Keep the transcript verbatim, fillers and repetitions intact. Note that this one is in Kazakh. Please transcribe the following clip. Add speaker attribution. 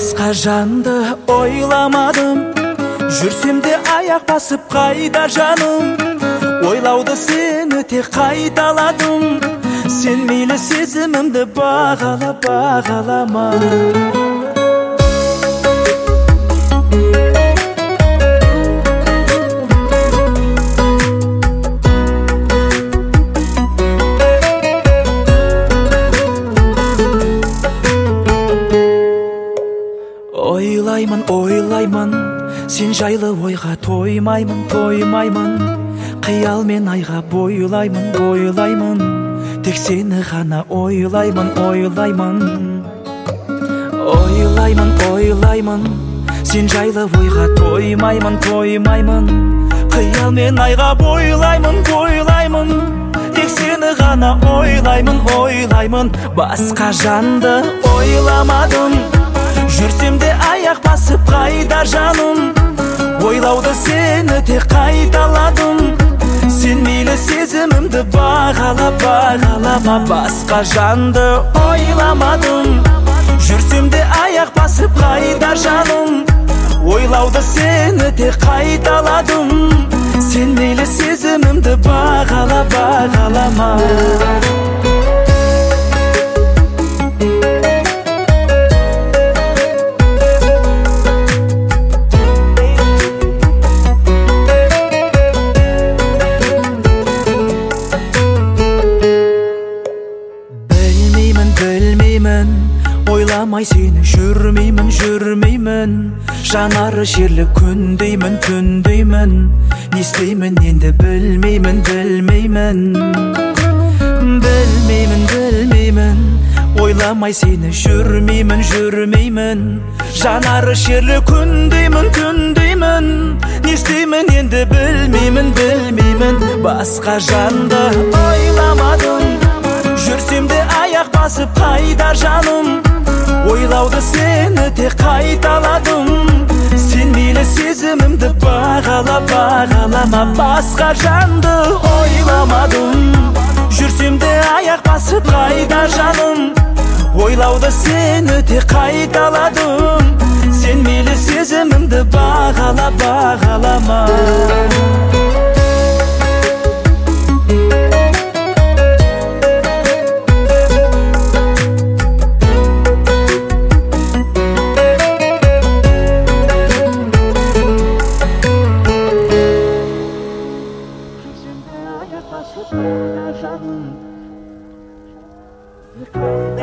Speaker 1: Басқа жанды ойламадым, жүрсем де аяқ басып қайда жаным. Ойлауды сені тек қайталадым, сен мейлі сезімімді бағала, бағалама. Ойлаймын, ойлаймын, сен жайлы ойға тоймаймын, тоймаймын. Қиялмен айға бойлаймын, бойлаймын. Тек сені ғана ойлаймын, ойлаймын. Ойлаймын, ойлаймын, сен жайлы ойға тоймаймын, тоймаймын. Қиялмен айға бойлаймын, бойлаймын. Тек сені ғана ойлаймын, ойлаймын. Басқа жанды ойламадым, жүрсем де аяқ басып қайда жаным. Ойлауды сені тек қайталадым, сен мейлі сезімімді бағала, бағалама. Басқа жанды ойламадым, жүрсем де аяқ басып қайда жаным. Ойлауды сені тек қайталадым, сен мейлі сезімімді бағала, бағалама. Білмеймін, ойламай сені жүрмеймін, жүрмеймін. Жанары жерлі күндеймін, күндеймін. Не істеймін енді білмеймін, білмеймін. Білмеймін, білмеймін, ойламай сені жүрмеймін, жүрмеймін. Жанары жерлі күндеймін, күндеймін. Не істеймін енді білмеймін, білмеймін. Басқа жанды ойламадым, жүрсем де аяқ басып қайда жаным. Ойлауды сені тек қайталадым, сен мейлі сезімімді бағала, бағалама. Басқа жанды ойламадым, жүрсем де аяқ басып қайда жаным. Ойлауды сені тек қайталадым, сен мейлі сезімімді бағала, бағалама. You're